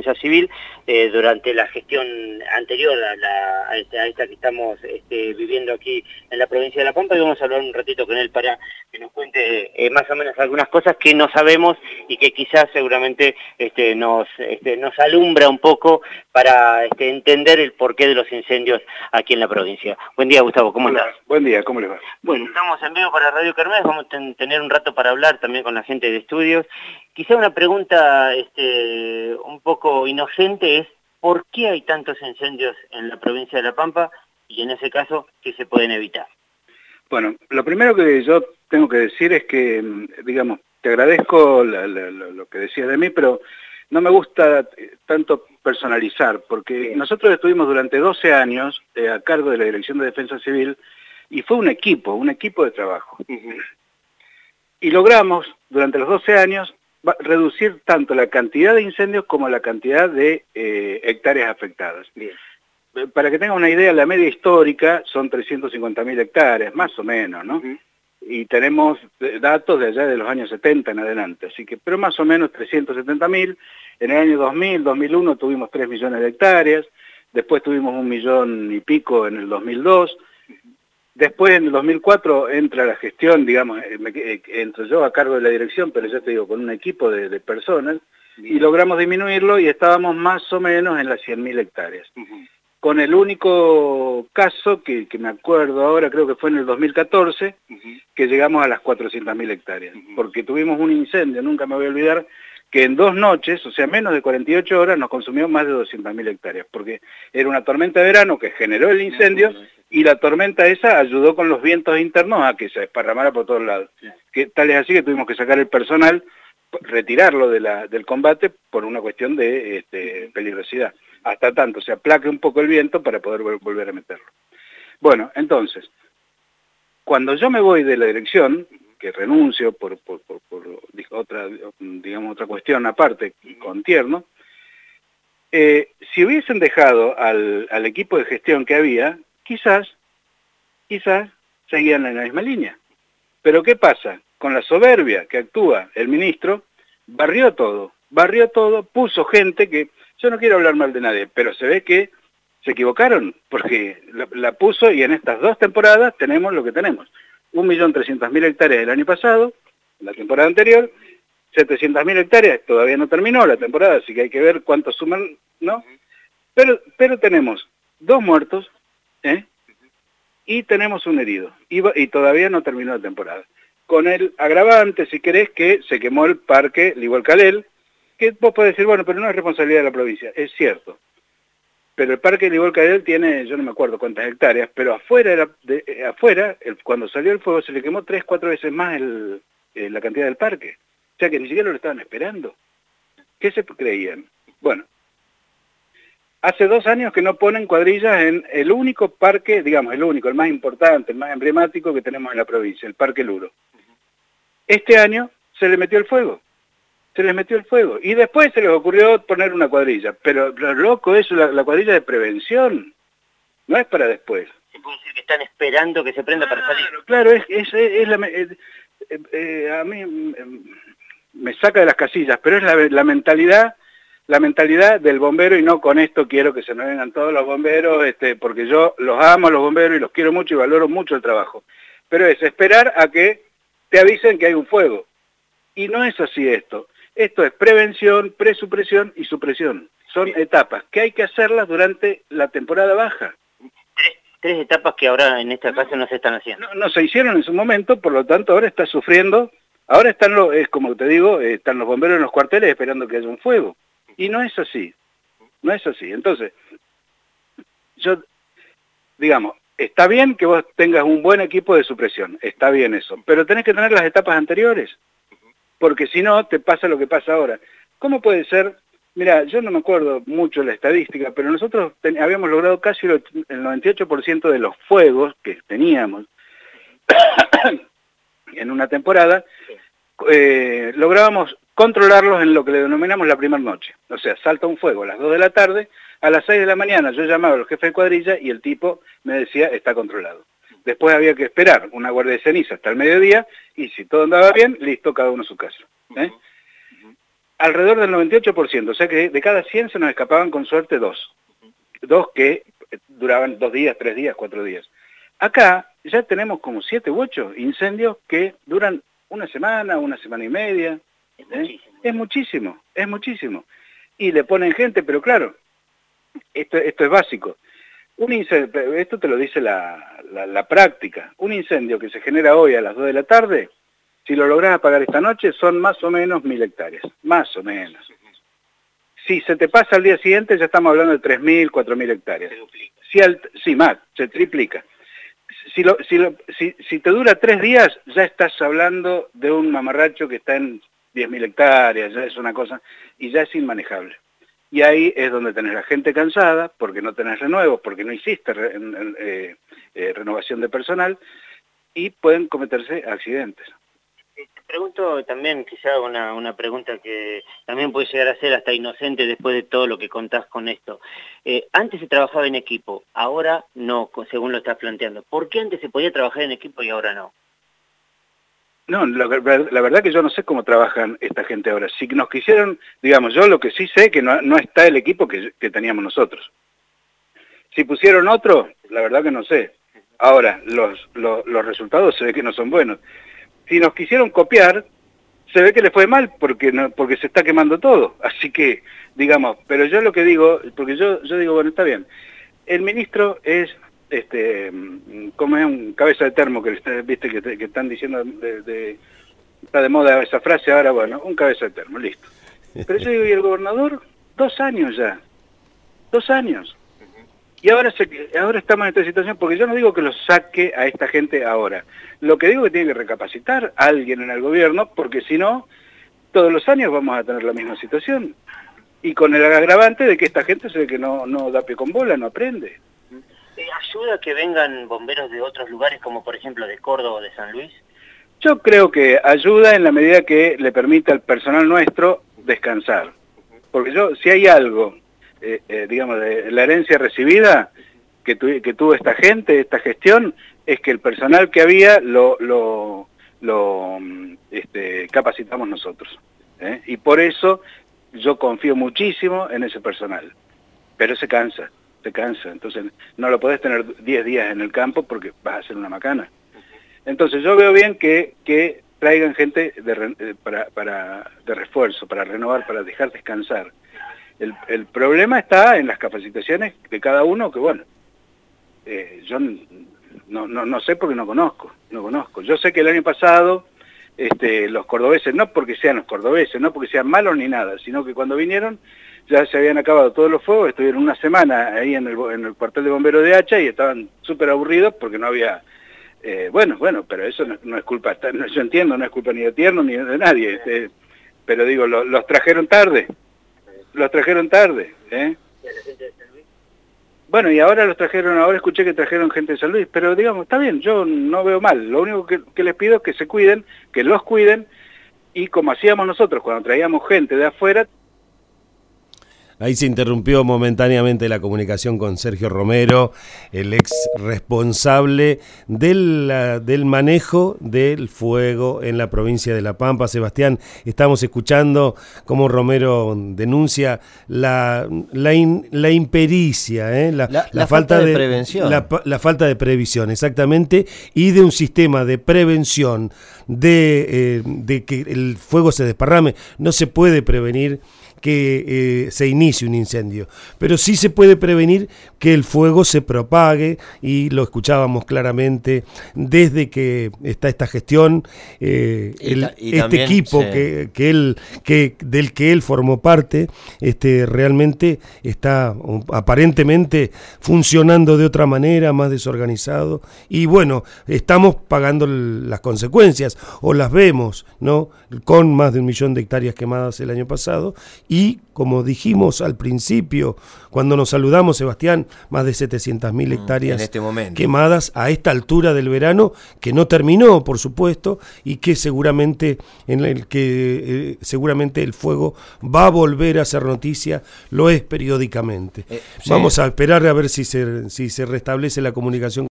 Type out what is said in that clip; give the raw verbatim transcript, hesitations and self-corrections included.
Defensa Civil eh, durante la gestión anterior a, la, a, esta, a esta que estamos este, viviendo aquí en la provincia de La Pampa, y vamos a hablar un ratito con él para que nos cuente eh, más o menos algunas cosas que no sabemos y que quizás seguramente este, nos, este, nos alumbra un poco para este, entender el porqué de los incendios aquí en la provincia. Buen día, Gustavo, ¿cómo Hola, estás? buen día, ¿cómo les va? Bueno, estamos en vivo para Radio Kermés, vamos a ten tener un rato para hablar también con la gente de estudios. Quizá una pregunta este, un poco inocente es, ¿por qué hay tantos incendios en la provincia de La Pampa? Y en ese caso, ¿qué se pueden evitar? Bueno, lo primero que yo tengo que decir es que, digamos, te agradezco la, la, lo que decías de mí, pero no me gusta tanto personalizar, porque nosotros estuvimos durante doce años eh, a cargo de la Dirección de Defensa Civil, y fue un equipo, un equipo de trabajo. Uh-huh. Y logramos, durante los doce años, reducir tanto la cantidad de incendios como la cantidad de eh, hectáreas afectadas. Bien. Para que tengan una idea, la media histórica son trescientas cincuenta mil hectáreas, más o menos, ¿no? Uh-huh. Y tenemos datos de allá de los años setenta en adelante, así que, pero más o menos trescientas setenta mil. En el año dos mil, dos mil uno tuvimos tres millones de hectáreas, después tuvimos un millón y pico en el dos mil dos, después en el dos mil cuatro entra la gestión, digamos, me, entro yo a cargo de la dirección, pero ya te digo, con un equipo de, de personas, y logramos disminuirlo y estábamos más o menos en las cien mil hectáreas. Uh-huh. Con el único caso, que, que me acuerdo ahora, creo que fue en el dos mil catorce, uh-huh, que llegamos a las cuatrocientas mil hectáreas, uh-huh, porque tuvimos un incendio, nunca me voy a olvidar, que en dos noches, o sea, menos de cuarenta y ocho horas, nos consumió más de doscientas mil hectáreas, porque era una tormenta de verano que generó el incendio, y la tormenta esa ayudó con los vientos internos a que se desparramara por todos lados. Sí. Que, tal es así que tuvimos que sacar el personal, retirarlo de la, del combate por una cuestión de este, peligrosidad. Hasta tanto se aplaque un poco el viento para poder volver a meterlo. Bueno, entonces, cuando yo me voy de la dirección, que renuncio por, por, por, por otra, digamos, otra cuestión aparte, con Tierno, eh, si hubiesen dejado al, al equipo de gestión que había, quizás, quizás seguían en la misma línea. Pero ¿qué pasa? Con la soberbia que actúa el ministro, barrió todo, barrió todo, puso gente que, yo no quiero hablar mal de nadie, pero se ve que se equivocaron, porque la, la puso y en estas dos temporadas tenemos lo que tenemos. un millón trescientas mil hectáreas el año pasado, la temporada anterior, setecientas mil hectáreas, todavía no terminó la temporada, así que hay que ver cuántos suman, ¿no? Pero, pero tenemos dos muertos, ¿eh? Y tenemos un herido, y, y todavía no terminó la temporada. Con el agravante, si querés, que se quemó el parque Libolcalel, que vos podés decir, bueno, pero no es responsabilidad de la provincia, es cierto. Pero el parque Libolcalel tiene, yo no me acuerdo cuántas hectáreas, pero afuera, era de, eh, afuera el, cuando salió el fuego se le quemó tres, cuatro veces más el, eh, la cantidad del parque. O sea que ni siquiera lo estaban esperando. ¿Qué se creían? Bueno, hace dos años que no ponen cuadrillas en el único parque, digamos, el único, el más importante, el más emblemático que tenemos en la provincia, el Parque Luro. Este año se le metió el fuego. Se les metió el fuego. Y después se les ocurrió poner una cuadrilla. Pero lo loco es la, la cuadrilla de prevención. No es para después. Se puede decir que están esperando que se prenda claro, para salir. Claro, es, es, es la... Eh, eh, a mí eh, me saca de las casillas, pero es la, la mentalidad la mentalidad del bombero, y no con esto quiero que se me vengan todos los bomberos, este, porque yo los amo a los bomberos y los quiero mucho y valoro mucho el trabajo. Pero es esperar a que te avisen que hay un fuego. Y no es así esto. Esto es prevención, presupresión y supresión. Son Bien. etapas que hay que hacerlas durante la temporada baja. Tres, tres etapas que ahora en esta casa no, no se están haciendo. No, no se hicieron en su momento, por lo tanto ahora está sufriendo. Ahora están los, es como te digo, están los bomberos en los cuarteles esperando que haya un fuego. Y no es así. No es así. Entonces, yo, digamos, está bien que vos tengas un buen equipo de supresión. Está bien eso. Pero tenés que tener las etapas anteriores. Porque si no, te pasa lo que pasa ahora. ¿Cómo puede ser? Mira, yo no me acuerdo mucho de la estadística, pero nosotros ten, habíamos logrado casi el, el noventa y ocho por ciento de los fuegos que teníamos en una temporada, eh, lográbamos controlarlos en lo que le denominamos la primera noche. O sea, salta un fuego a las dos de la tarde, a las seis de la mañana yo llamaba al jefe de cuadrilla y el tipo me decía, está controlado. Después había que esperar una guardia de ceniza hasta el mediodía, y si todo andaba bien, listo, cada uno a su casa. ¿eh? alrededor del noventa y ocho por ciento, o sea que de cada cien se nos escapaban con suerte dos. Dos que duraban dos días, tres días, cuatro días. Acá ya tenemos como siete u ocho incendios que duran una semana, una semana y media. Es ¿eh? muchísimo. Es muchísimo, es muchísimo. Y le ponen gente, pero claro, esto, esto es básico. Un incendio, esto te lo dice la, la, la práctica. Un incendio que se genera hoy a las dos de la tarde, si lo lográs apagar esta noche, son más o menos mil hectáreas. Más o menos. Si se te pasa al día siguiente, ya estamos hablando de tres mil, cuatro mil hectáreas. Se duplica. Si al, sí, más, se triplica. Si, lo, si, lo, si, si te dura tres días, ya estás hablando de un mamarracho que está en diez mil hectáreas, ya es una cosa, y ya es inmanejable. Y ahí es donde tenés la gente cansada, porque no tenés renuevos, porque no hiciste re, eh, eh, renovación de personal, y pueden cometerse accidentes. Te pregunto también, quizá una, una pregunta que también puede llegar a ser hasta inocente después de todo lo que contás con esto. Eh, antes se trabajaba en equipo, ahora no, según lo estás planteando. ¿Por qué antes se podía trabajar en equipo y ahora no? No, la, la verdad que yo no sé cómo trabajan esta gente ahora. Si nos quisieron, digamos, yo lo que sí sé que no, no está el equipo que, que teníamos nosotros. Si pusieron otro, la verdad que no sé. Ahora, los, los, los resultados se ve que no son buenos. Si nos quisieron copiar, se ve que les fue mal porque no, porque se está quemando todo. Así que, digamos, pero yo lo que digo, porque yo, yo digo, bueno, está bien. El ministro es... este como es un cabeza de termo que viste que, que están diciendo de, de, está de moda esa frase ahora, bueno, un cabeza de termo, listo. Pero yo digo, ¿y el gobernador? Dos años ya, dos años. Y ahora se, ahora estamos en esta situación, porque yo no digo que lo saque a esta gente ahora. Lo que digo es que tiene que recapacitar a alguien en el gobierno, porque si no, todos los años vamos a tener la misma situación. Y con el agravante de que esta gente se ve que no, no da pie con bola, no aprende. ¿Ayuda que vengan bomberos de otros lugares, como por ejemplo de Córdoba o de San Luis? Yo creo que ayuda en la medida que le permita al personal nuestro descansar. Porque yo, si hay algo, eh, eh, digamos, de la herencia recibida que, tu, que tuvo esta gente, esta gestión, es que el personal que había lo, lo, lo este, capacitamos nosotros. ¿eh? Y por eso yo confío muchísimo en ese personal. Pero se cansa. se cansa, entonces no lo podés tener diez días en el campo porque vas a hacer una macana. Entonces yo veo bien que, que traigan gente de, para, para, de refuerzo, para renovar, para dejar descansar. El, el problema está en las capacitaciones de cada uno, que bueno, eh, yo no, no, no sé porque no conozco, no conozco. Yo sé que el año pasado este, los cordobeses, no porque sean los cordobeses, no porque sean malos ni nada, sino que cuando vinieron ya se habían acabado todos los fuegos, estuvieron una semana ahí en el, en el cuartel de bomberos de Hacha y estaban súper aburridos porque no había... Eh, bueno, bueno, pero eso no, no es culpa, no, yo entiendo, no es culpa ni de Tierno ni de nadie, este, pero digo, lo, los trajeron tarde, los trajeron tarde, ¿eh? Bueno, y ahora los trajeron, ahora escuché que trajeron gente de San Luis, pero digamos, está bien, yo no veo mal, lo único que, que les pido es que se cuiden, que los cuiden, y como hacíamos nosotros cuando traíamos gente de afuera. Ahí se interrumpió momentáneamente la comunicación con Sergio Romero, el ex responsable del, del manejo del fuego en la provincia de La Pampa. Sebastián, estamos escuchando cómo Romero denuncia la, la, in, la impericia, ¿eh? la, la, la, la falta, falta de, de prevención. La, la falta de previsión, exactamente, y de un sistema de prevención de, eh, de que el fuego se desparrame. No se puede prevenir que eh, se inicie un incendio, pero sí se puede prevenir que el fuego se propague, y lo escuchábamos claramente desde que está esta gestión, eh, el, y este también, equipo sí. que, que él, que, del que él formó parte, este, realmente está aparentemente funcionando de otra manera, más desorganizado, y bueno, estamos pagando las consecuencias, o las vemos, ¿no? Con más de un millón de hectáreas quemadas el año pasado. Y como dijimos al principio, cuando nos saludamos, Sebastián, más de setecientas mil hectáreas en este momento quemadas a esta altura del verano, que no terminó, por supuesto, y que seguramente en el que eh, seguramente el fuego va a volver a ser noticia, lo es periódicamente. Eh, sí. Vamos a esperar a ver si se, si se restablece la comunicación